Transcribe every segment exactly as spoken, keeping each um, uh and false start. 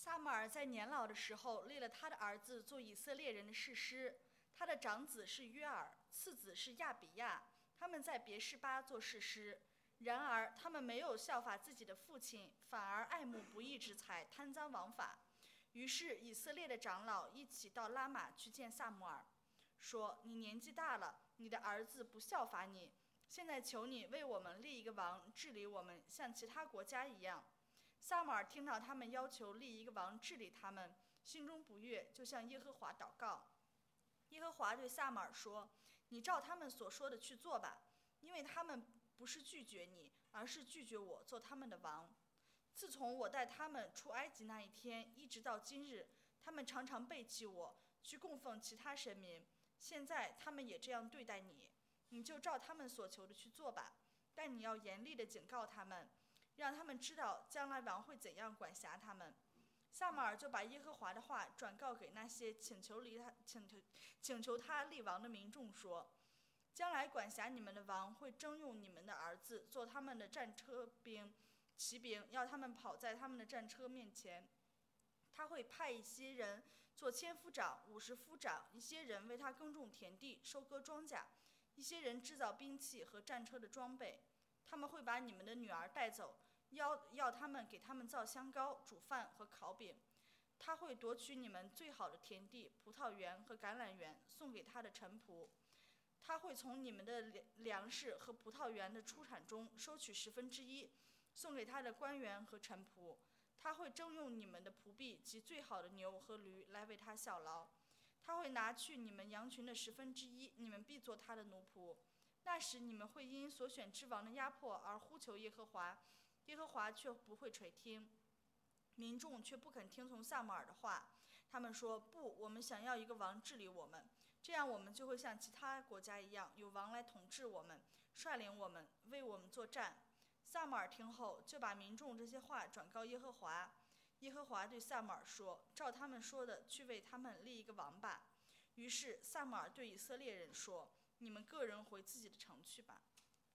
撒母耳在年老的时候立了他的儿子做以色列人的士师，他的长子是约尔，次子是亚比亚，他们在别是巴做士师。然而他们没有效法自己的父亲，反而爱慕不义之财，贪赃枉法。于是以色列的长老一起到拉玛去见撒母耳，说：你年纪大了，你的儿子不效法你，现在求你为我们立一个王治理我们，像其他国家一样。撒母耳听到他们要求立一个王治理他们，心中不悦，就向耶和华祷告。耶和华对撒母耳说：你照他们所说的去做吧，因为他们不是拒绝你，而是拒绝我做他们的王。自从我带他们出埃及那一天，一直到今日，他们常常背弃我，去供奉其他神明。现在他们也这样对待你，你就照他们所求的去做吧。但你要严厉地警告他们，让他们知道将来王会怎样管辖他们。撒母耳就把耶和华的话转告给那些请求立他请求请求他立王的民众说：将来管辖你们的王会征用你们的儿子做他们的战车兵、骑兵，要他们跑在他们的战车面前。他会派一些人做千夫长、五十夫长，一些人为他耕种田地、收割庄稼，一些人制造兵器和战车的装备。他们会把你们的女儿带走，要要他们给他们造香膏、煮饭和烤饼。他会夺取你们最好的田地、葡萄园和橄榄园，送给他的臣仆。他会从你们的粮食和葡萄园的出产中收取十分之一，送给他的官员和臣仆。他会征用你们的仆婢及最好的牛和驴来为他效劳。他会拿去你们羊群的十分之一，你们必做他的奴仆。那时你们会因所选之王的压迫而呼求耶和华，耶和华却不会垂听。民众却不肯听从撒母耳的话，他们说：不，我们想要一个王治理我们，这样我们就会像其他国家一样，有王来统治我们，率领我们，为我们作战。撒母耳听后，就把民众这些话转告耶和华。耶和华对撒母耳说：照他们说的去为他们立一个王吧。于是撒母耳对以色列人说：你们个人回自己的城去吧。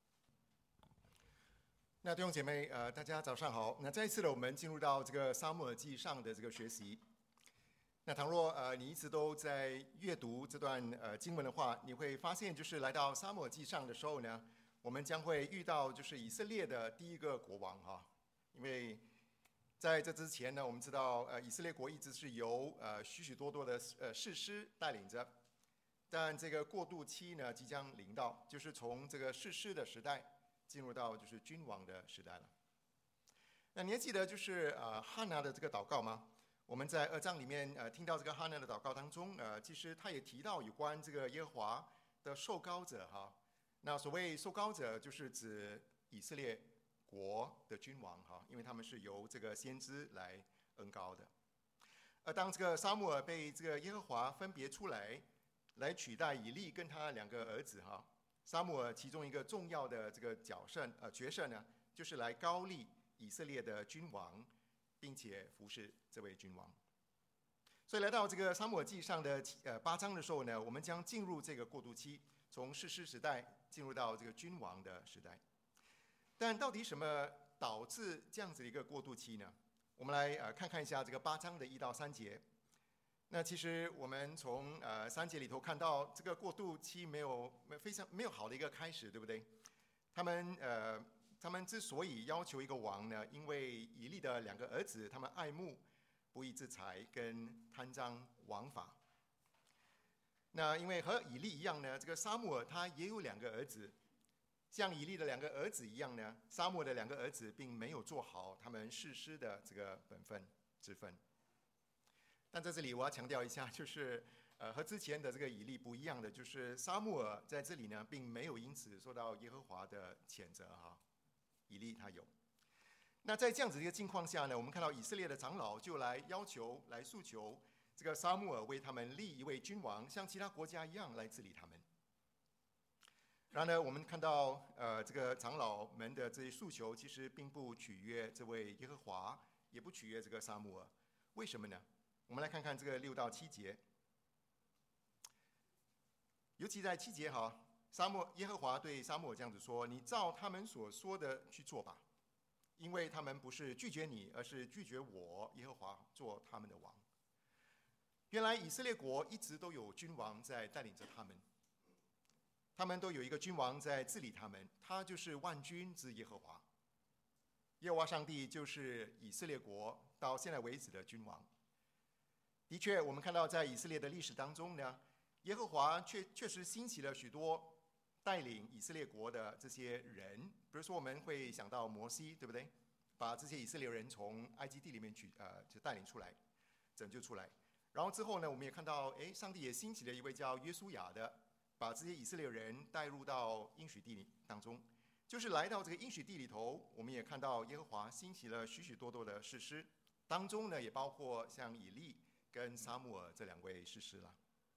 那弟兄姐妹，呃，大家早上好。那再一次的，我们进入到这个撒母耳记上的这个学习。那倘若呃你一直都在阅读这段呃经文的话，你会发现，就是来到撒母耳记上的时候呢，我们将会遇到就是以色列的第一个国王哈。因为在这之前呢，我们知道呃以色列国一直是由呃许许多多的呃士师带领着，但这个过渡期呢即将临到，就是从这个士师的时代进入到就是君王的时代了。那你还记得就是呃哈拿的这个祷告吗？我们在二章里面呃听到这个哈拿的祷告当中，呃其实他也提到有关这个耶和华的受膏者哈。那所谓受膏者就是指以色列国的君王哈，因为他们是由这个先知来恩膏的。而当这个撒母耳被这个耶和华分别出来，来取代以利跟他两个儿子哈。撒母耳其中一个重要的这个角色呃角色呢，就是来膏立以色列的君王，并且服侍这位君王。所以来到这个撒母耳记上的呃八章的时候呢，我们将进入这个过渡期，从士师时代进入到这个君王的时代。但到底什么导致这样子的一个过渡期呢？我们来呃看看一下这个八章的一到三节。那其实我们从呃三节里头看到，这个过渡期没有非常没有好的一个开始，对不对？他们呃他们之所以要求一个王呢，因为以利的两个儿子，他们爱慕不义之财跟贪赃枉法。那因为和以利一样呢，这个撒母耳他也有两个儿子，像以利的两个儿子一样呢，撒母耳的两个儿子并没有做好他们士师的这个本分之分。但在这里我要强调一下，就是呃和之前的这个以利不一样的，就是撒母耳在这里呢并没有因此受到耶和华的谴责哈，以利他有。那在这样子的一个境况下呢，我们看到以色列的长老就来要求来诉求这个撒母耳为他们立一位君王，像其他国家一样来治理他们。然而我们看到呃这个长老们的这些诉求其实并不取悦这位耶和华，也不取悦这个撒母耳。为什么呢？我们来看看这个六到七节。尤其在七节哈，撒母耶和华对撒母耳这样子说：你照他们所说的去做吧， 因为他们不是拒绝你，而是拒绝我耶和华做他们的王。原来以色列国一直都有君王在带领着他们，他们都有一个君王在治理他们，他就是万军之耶和华。耶和华上帝就是以色列国到现在为止的君王。的确，我们看到在以色列的历史当中呢，耶和华确确实兴起了许多带领以色列国的这些人。比如说，我们会想到摩西，对不对？把这些以色列人从埃及地里面去呃就带领出来，拯救出来。然后之后呢，我们也看到，哎，上帝也兴起了一位叫约书亚的，把这些以色列人带入到应许地里当中。就是来到这个应许地里头，我们也看到耶和华兴起了许许多多的士师，当中呢也包括像以利跟撒母耳这两位士师了。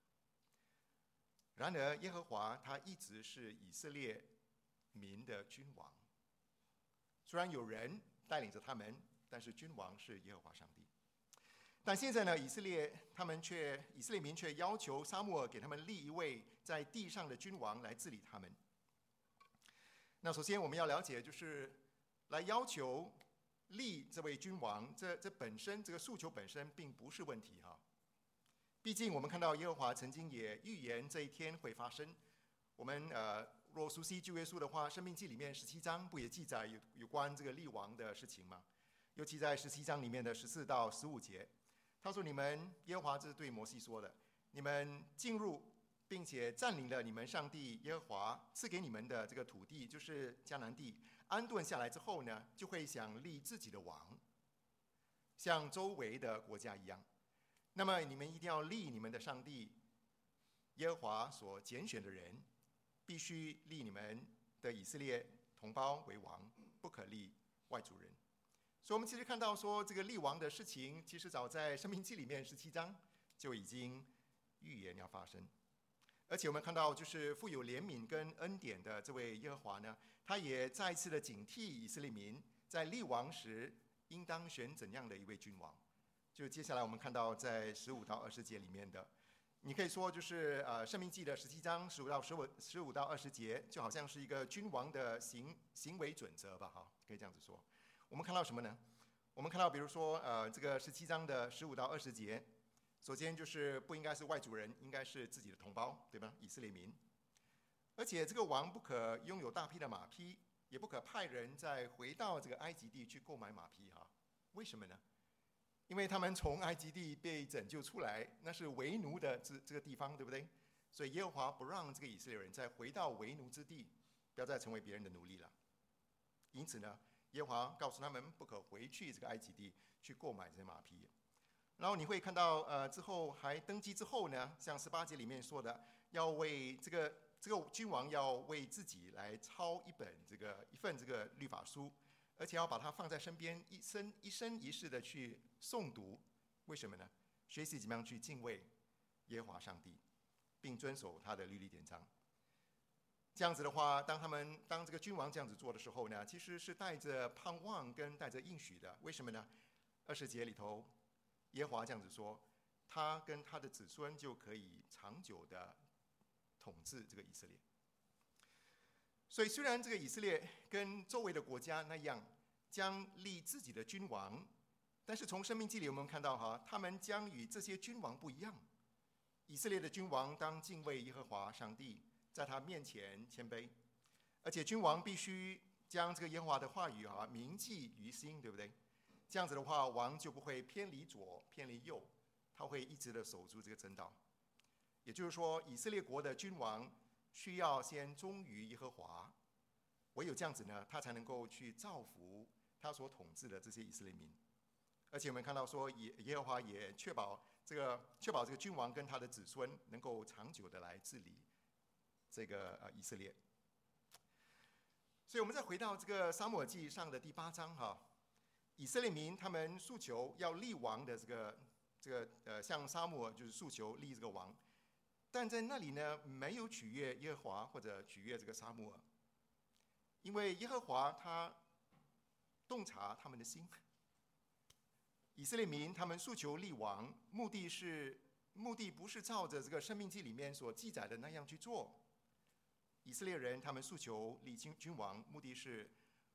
然而，耶和华他一直是以色列民的君王。虽然有人带领着他们，但是君王是耶和华上帝。但现在呢，以色列他们却以色列民却要求撒母耳给他们立一位在地上的君王来治理他们。那首先我们要了解，就是来要求立这位君王，这这本身这个诉求本身并不是问题哈。毕竟我们看到耶和华曾经也预言这一天会发生。我们呃若熟悉旧约书的话，《申命记》里面十七章不也记载有有关这个立王的事情吗？尤其在十七章里面的十四到十五节，他说：“你们耶和华这是对摩西说的，你们进入并且占领了你们上帝耶和华赐给你们的这个土地，就是迦南地，安顿下来之后呢，就会想立自己的王，像周围的国家一样。那么你们一定要立你们的上帝耶和华所拣选的人，必须立你们的以色列同胞为王，不可立外族人。”所以我们其实看到说，这个立王的事情，其实早在《申命记》里面十七章就已经预言要发生。而且我们看到，就是富有怜悯跟恩典的这位耶和华呢，他也再一次的警惕以色列民，在立王时应当选怎样的一位君王。就接下来我们看到在十五到二十节里面的，你可以说就是呃《申命记》的十七章十五到十五十五到二十节，就好像是一个君王的行行为准则吧，哈，可以这样子说。我们看到什么呢？我们看到，比如说，呃，这个十七章的十五到二十节，首先就是不应该是外族人，应该是自己的同胞，对吧？以色列民。而且这个王不可拥有大批的马匹，也不可派人再回到这个埃及地去购买马匹，哈。为什么呢？因为他们从埃及地被拯救出来，那是为奴的这这个地方，对不对？所以耶和华不让这个以色列人再回到为奴之地，不要再成为别人的奴隶了。因此呢，耶和华告诉他们不可回去这个埃及地去购买这些马匹。然后你会看到，呃，之后还登基之后呢，像十八节里面说的，要为这个这个君王要为自己来抄一本这个一份这个律法书，而且要把它放在身边，一生一生一世的去诵读。为什么呢？学习怎么样去敬畏耶和华上帝，并遵守他的律例典章。这样子的话，当他们当这个君王这样子做的时候呢，其实是带着盼望跟带着应许的。为什么呢？二十节里头，耶和华这样子说，他跟他的子孙就可以长久的统治这个以色列。所以，虽然这个以色列跟周围的国家那样将立自己的君王，但是从申命记里我们看到哈，他们将与这些君王不一样。以色列的君王当敬畏耶和华上帝，在他面前谦卑，而且君王必须将这个耶和华的话语啊铭记于心，对不对？这样子的话，王就不会偏离左偏离右，他会一直的守住这个真道。也就是说，以色列国的君王需要先忠于耶和华，唯有这样子呢，他才能够去造福他所统治的这些以色列民。而且我们看到说，耶耶和华也确保这个确保这个君王跟他的子孙能够长久的来治理这个呃以色列。所以我们再回到这个撒母耳记上的第八章哈，以色列民他们诉求要立王的这个这个呃，向撒母耳就是诉求立这个王，但在那里呢没有取悦耶和华或者取悦这个撒母耳，因为耶和华他洞察他们的心。以色列民他们诉求立王，目的是目的不是照着这个申命记里面所记载的那样去做。以色列人他们诉求立君君王，目的是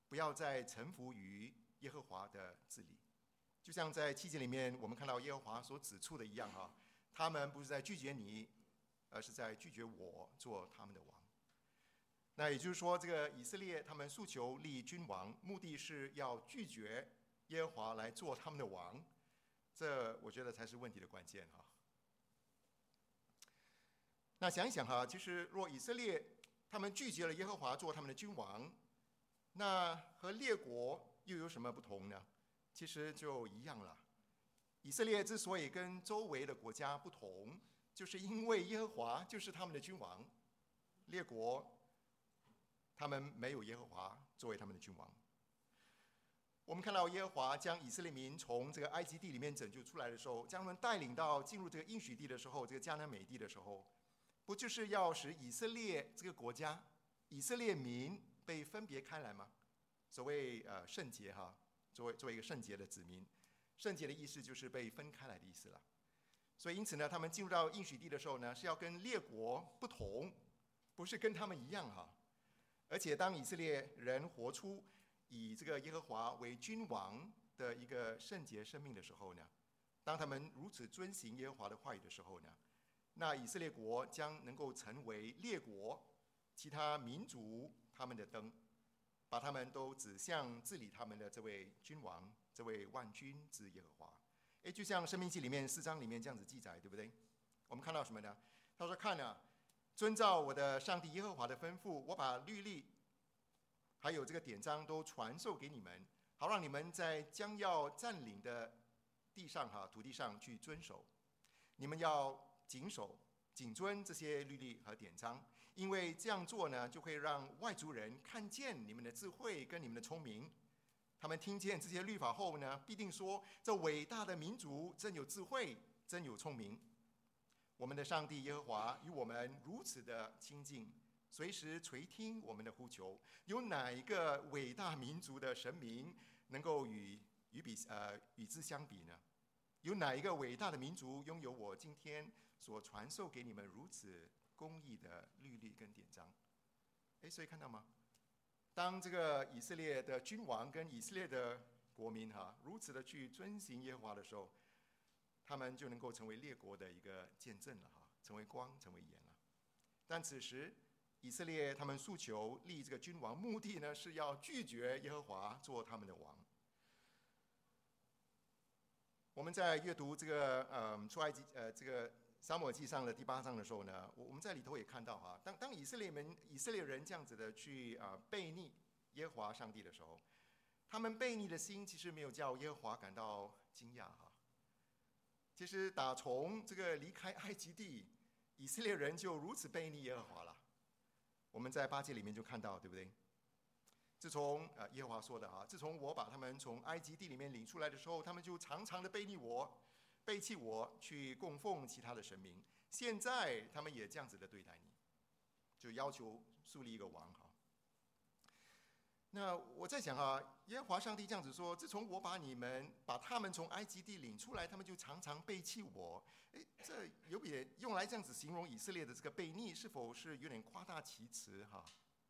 不要再臣服于耶和华的治理。就像在七节里面我们看到耶和华所指出的一样哈，他们不是在拒绝你，而是在拒绝我做他们的王。那也就是说，这个以色列他们诉求立君王，目的是要拒绝耶和华来做他们的王，这我觉得才是问题的关键哈。那想一想哈，其实若以色列他们拒绝了耶和华做他们的君王，那和列国又有什么不同呢？其实就一样了。以色列之所以跟周围的国家不同，就是因为耶和华就是他们的君王，列国他们没有耶和华作为他们的君王。我们看到耶和华将以色列民从这个埃及地里面拯救出来的时候，将他们带领到进入这个应许地的时候，这个迦南美地的时候，不就是要使以色列这个国家、以色列民被分别开来吗？所谓呃圣洁哈，作为作为一个圣洁的子民，圣洁的意思就是被分开来的意思了。所以因此呢，他们进入到应许地的时候呢，是要跟列国不同，不是跟他们一样哈。而且当以色列人活出以这个耶和华为君王的一个圣洁生命的时候呢，当他们如此遵行耶和华的话语的时候呢，那以色列国将能够成为列国其他民族他们的灯，把他们都指向治理他们的这位君王，这位万军之耶和华。诶，就像申命记里面四章里面这样子记载，对不对？我们看到什么呢？他说：看啊，遵照我的上帝耶和华的吩咐，我把律例还有这个典章都传授给你们，好让你们在将要占领的地上哈土地上去遵守。你们要谨守谨遵这些律例和典章，因为这样做呢，就会让外族人看见你们的智慧跟你们的聪明。他们听见这些律法后呢，必定说：这伟大的民族真有智慧，真有聪明。我们的上帝耶和华与我们如此的亲近，随时垂听我们的呼求。有哪一个伟大民族的神明能够与与比呃与之相比呢？有哪一个伟大的民族拥有我今天所传授给你们如此公义的律例跟典章？哎，所以看到吗？当这个以色列的君王跟以色列的国民哈如此的去遵行耶和华的时候，他们就能够成为列国的一个见证了哈，成为光，成为盐了。但此时以色列他们诉求立这个君王，目的呢是要拒绝耶和华做他们的王。我们在阅读这个呃出埃及呃这个撒母耳记上的第八章的时候呢，我们在里头也看到哈，当当以色列人以色列人这样子的去啊、呃、悖逆耶和华上帝的时候，他们悖逆的心其实没有叫耶和华感到惊讶哈。其实打从这个离开埃及地，以色列人就如此悖逆耶和华了。我们在八节里面就看到，对不对？自从呃耶和华说的哈，自从我把他们从埃及地里面领出来的时候，他们就常常的悖逆我。背弃我，去供奉其他的神明。现在他们也这样子的对待你，就要求树立一个王哈。那我在想啊，耶和华上帝这样子说：自从我把你们把他们从埃及地领出来，他们就常常背弃我。诶，这有点用来这样子形容以色列的这个悖逆，是否是有点夸大其词哈？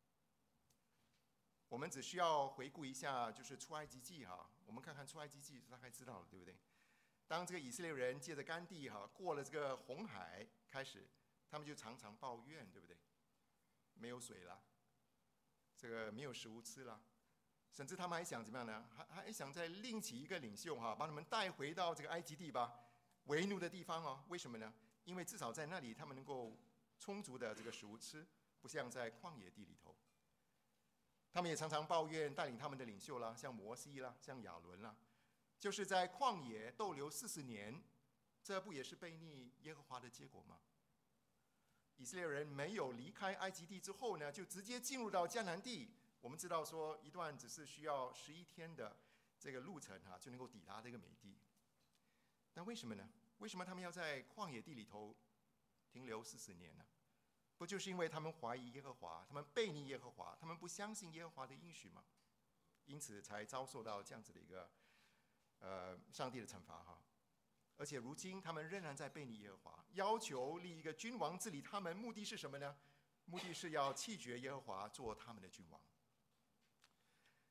我们只需要回顾一下，就是出埃及记哈，我们看看出埃及记，大概知道了，对不对？当这个以色列人借着干地哈过了这个红海开始，他们就常常抱怨，对不对？没有水了，这个没有食物吃了，甚至他们还想怎么样呢？还还想再另起一个领袖哈，把他们带回到这个埃及地吧，为奴的地方哦。为什么呢？因为至少在那里他们能够充足的这个食物吃，不像在旷野地里头。他们也常常抱怨带领他们的领袖啦，像摩西啦，像亚伦啦。就是在旷野逗留四十年，这不也是悖逆耶和华的结果吗？以色列人没有离开埃及地之后呢，就直接进入到迦南地。我们知道说，一段只是需要十一天的这个路程哈、啊，就能够抵达这个美地。但为什么呢？为什么他们要在旷野地里头停留四十年呢？不就是因为他们怀疑耶和华，他们悖逆耶和华，他们不相信耶和华的应许吗？因此才遭受到这样子的一个。呃，上帝的惩罚哈，而且如今他们仍然在悖逆耶和华，要求立一个君王治理他们，目的是什么呢？目的是要弃绝耶和华做他们的君王。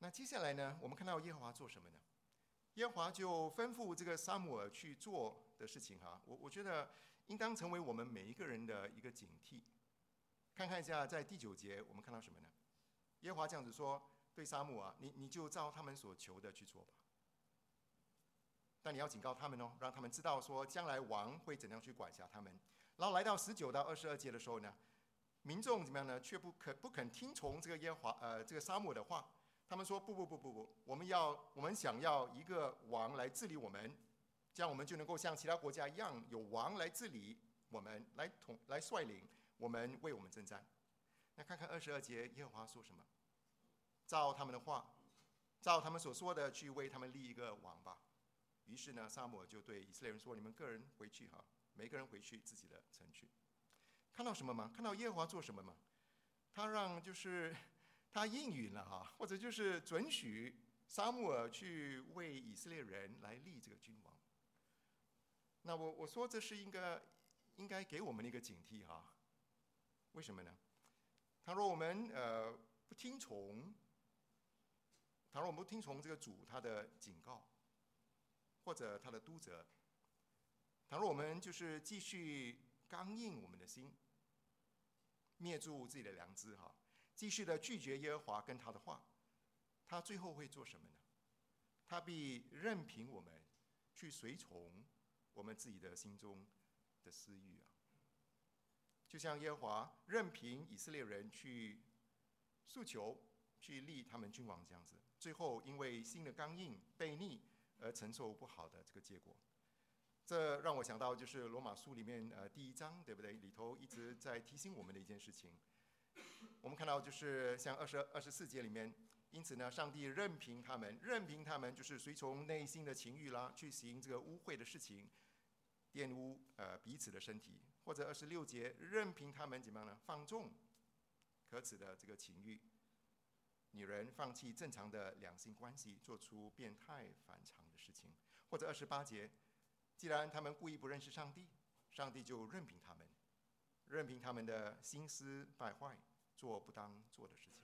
那接下来呢，我们看到耶和华做什么呢？耶和华就吩咐这个撒母耳去做的事情哈，我我觉得应当成为我们每一个人的一个警惕。看看一下，在第九节我们看到什么呢？耶和华这样子说：“对撒母耳，你你就照他们所求的去做吧。但你要警告他们哦，让他们知道说将来王会怎样去管辖他们。”然后来到十九到二十二节的时候呢，民众怎么样呢？却不肯不肯听从这个耶和华呃这个撒母耳的话。他们说不不不不不，我们要我们想要一个王来治理我们，这样我们就能够像其他国家一样有王来治理我们，来统来率领我们为我们征战。那看看二十二节，耶和华说什么？照他们的话，照他们所说的去为他们立一个王吧。于是呢，撒母耳就对以色列人说：“你们个人回去哈，每个人回去自己的城去。”看到什么吗？看到耶和华做什么吗？他让就是。他应允了哈，或者就是准许撒母耳去为以色列人来立这个君王。那我我说这是应该应该给我们的一个警惕哈。为什么呢？倘若我们呃不听从，倘若我们不听从这个主他的警告，或者他的督责，倘若我们就是继续刚硬我们的心，灭住自己的良知哈。继续的拒绝耶和华跟他的话，他最后会做什么呢？他必任凭我们去随从我们自己的心中的私欲啊。就像耶和华任凭以色列人去诉求、去立他们君王这样子，最后因为心的刚硬、悖逆而承受不好的这个结果。这让我想到就是罗马书里面呃第一章，对不对？里头一直在提醒我们的一件事情。我们看到，就是像二十二十四节里面，因此呢，上帝任凭他们，任凭他们就是随从内心的情欲啦，去行这个污秽的事情，玷污呃彼此的身体。或者二十六节，任凭他们怎么样呢？放纵可耻的这个情欲，女人放弃正常的两性关系，做出变态反常的事情。或者二十八节，既然他们故意不认识上帝，上帝就任凭他们，任凭他们的心思败坏。做不当做的事情。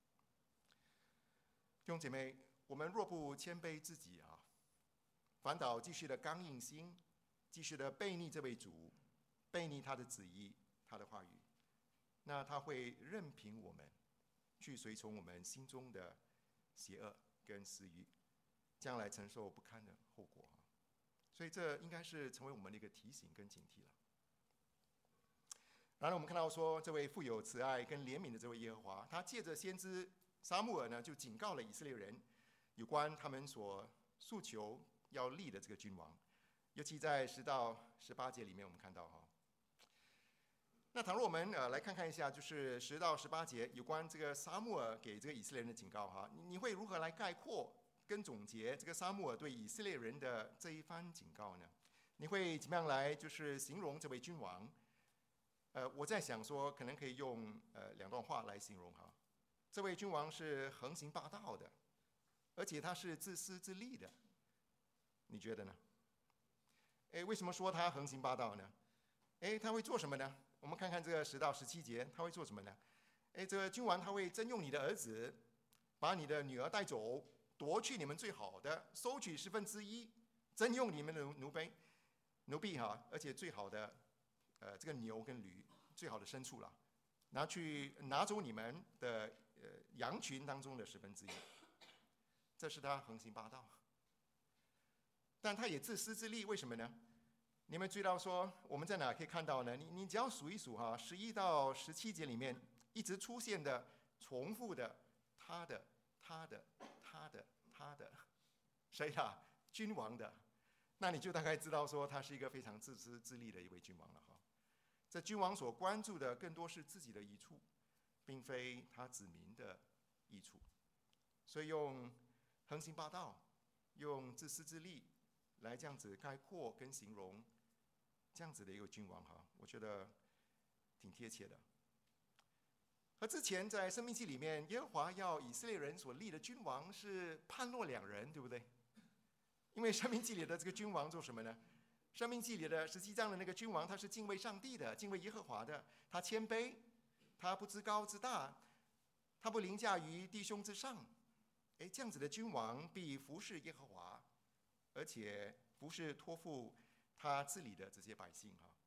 弟兄姐妹，我们若不谦卑自己啊，反倒继续的刚硬心，继续的悖逆这位主，悖逆他的旨意、他的话语，那他会任凭我们去随从我们心中的邪恶跟私欲，将来承受不堪的后果啊。所以这应该是成为我们的一个提醒跟警惕了。然后我们看到说，这位富有慈爱跟怜悯的这位耶和华，他借着先知撒母耳呢，就警告了以色列人有关他们所诉求要立的这个君王。尤其在十到十八节里面，我们看到哈。那倘若我们呃来看看一下，就是十到十八节有关这个撒母耳给这个以色列人的警告哈，你会如何来概括跟总结这个撒母耳对以色列人的这一番警告呢？你会怎么样来就是形容这位君王？呃，我在想说，可能可以用呃两段话来形容哈。这位君王是横行霸道的，而且他是自私自利的，你觉得呢？哎，为什么说他横行霸道呢？哎，他会做什么呢？我们看看这个十到十七节，他会做什么呢？哎，这个君王他会征用你的儿子，把你的女儿带走，夺去你们最好的，收取十分之一，征用你们的奴婢，奴婢哈，而且最好的。呃，这个牛跟驴最好的牲畜了，拿去拿走你们的呃羊群当中的十分之一，这是他横行霸道。但他也自私自利，为什么呢？你们知道说我们在哪可以看到呢？你你只要数一数哈，十一到十七节里面一直出现的重复的他的他的他的他的，谁呀？君王的，那你就大概知道说他是一个非常自私自利的一位君王了哈。这君王所关注的更多是自己的益处，并非他子民的益处，所以用横行霸道、用自私自利来这样子概括跟形容这样子的一个君王哈，我觉得挺贴切的。而之前在申命记里面，耶和华要以色列人所立的君王是判若两人，对不对？因为申命记里的这个君王做什么呢？申命记里的十七章的那个君王，他是敬畏上帝的，敬畏耶和华的，他谦卑，他不自高自大，他不凌驾于弟兄之上。 哎，这样子的君王必服侍耶和华，而且不是托付他治理的这些百姓哈。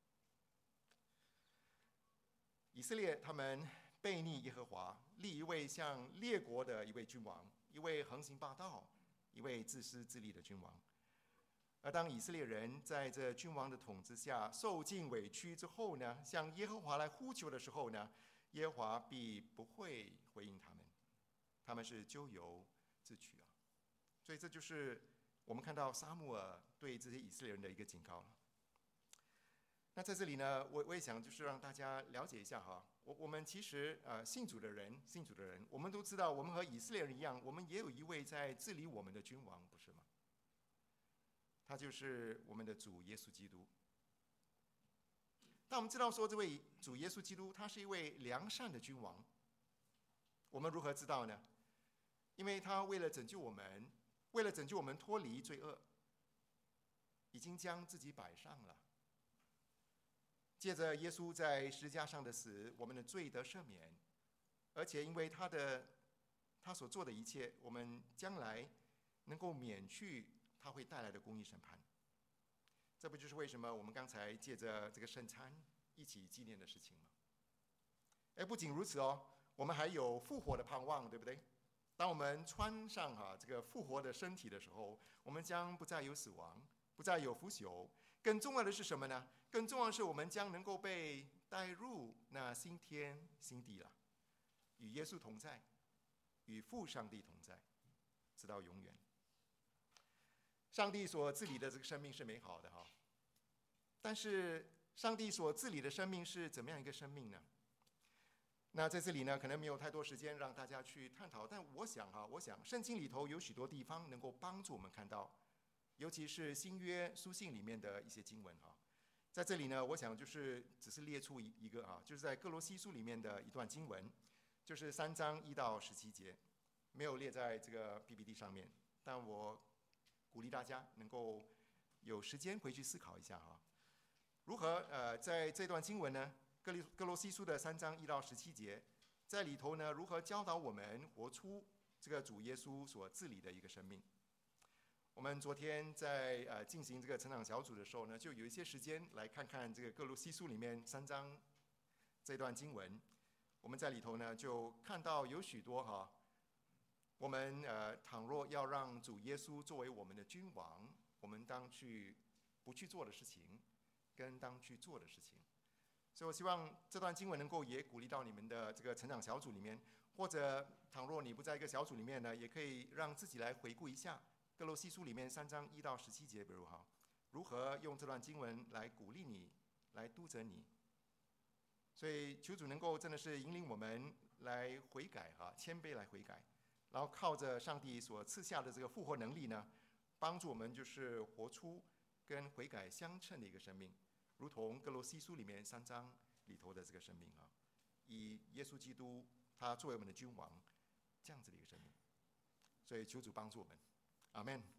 以色列他们悖逆耶和华，立一位像列国的一位君王，一位横行霸道、一位自私自利的君王。而当以色列人在这君王的统治下受尽委屈之后呢，向耶和华来呼求的时候呢，耶和华必不会回应他们，他们是咎由自取啊。所以这就是我们看到撒母耳对这些以色列人的一个警告了。那在这里呢，我我也想就是让大家了解一下哈，我我们其实呃信主的人，信主的人，我们都知道，我们和以色列人一样，我们也有一位在治理我们的君王，不是吗？他就是我们的主耶稣基督。但我们知道说，这位主耶稣基督他是一位良善的君王。我们如何知道呢？因为他为了拯救我们，为了拯救我们脱离罪恶，已经将自己摆上了。借着耶稣在十字架上的死，我们的罪得赦免，而且因为他的他所做的一切，我们将来能够免去他会带来的公义审判。这不就是为什么我们刚才借着这个圣餐一起纪念的事情吗？哎，不仅如此哦，我们还有复活的盼望，对不对？当我们穿上哈、啊、这个复活的身体的时候，我们将不再有死亡，不再有腐朽。更重要的是什么呢？更重要的是我们将能够被带入那新天新地了，与耶稣同在，与父上帝同在，直到永远。上帝所治理的这个生命是美好的哈，但是上帝所治理的生命是怎么样一个生命呢？那在这里呢，可能没有太多时间让大家去探讨，但我想哈，我想圣经里头有许多地方能够帮助我们看到，尤其是新约书信里面的一些经文哈。在这里呢，我想就是只是列出一个啊，就是在哥罗西书里面的一段经文，就是三章一到十七节，没有列在这个 P P T 上面，但我鼓励大家能够有时间回去思考一下哈，如何呃在这段经文呢，哥罗哥罗西书的三章一到十七节，在里头呢如何教导我们活出这个主耶稣所治理的一个生命。我们昨天在呃进行这个成长小组的时候呢，就有一些时间来看看这个哥罗西书里面三章这段经文。我们在里头呢就看到有许多哈，我们呃倘若要让主耶稣作为我们的君王，我们当去不去做的事情，跟当去做的事情。所以我希望这段经文能够也鼓励到你们的这个成长小组里面，或者倘若你不在一个小组里面呢，也可以让自己来回顾一下哥罗西书里面三章一到十七节，比如哈，如何用这段经文来鼓励你，来督责你。所以求主能够真的是引领我们来悔改哈，谦卑来悔改，然后靠着上帝所赐下的这个复活能力呢，帮助我们就是活出跟悔改相称的一个生命，如同哥罗西书里面三章里头的这个生命啊，以耶稣基督他作为我们的君王，这样子的一个生命。所以求主帮助我们。阿们。